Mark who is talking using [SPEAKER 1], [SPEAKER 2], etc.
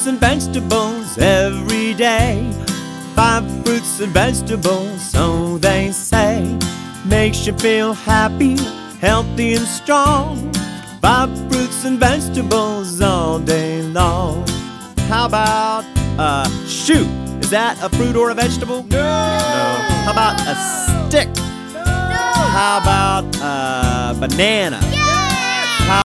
[SPEAKER 1] and vegetables every day. 5 fruits and vegetables, so they say. Makes you feel happy, healthy and strong. 5 fruits and vegetables all day long. How about, shoot, is that a fruit or a vegetable?
[SPEAKER 2] No!
[SPEAKER 1] How about a stick?
[SPEAKER 2] No!
[SPEAKER 1] How about a banana?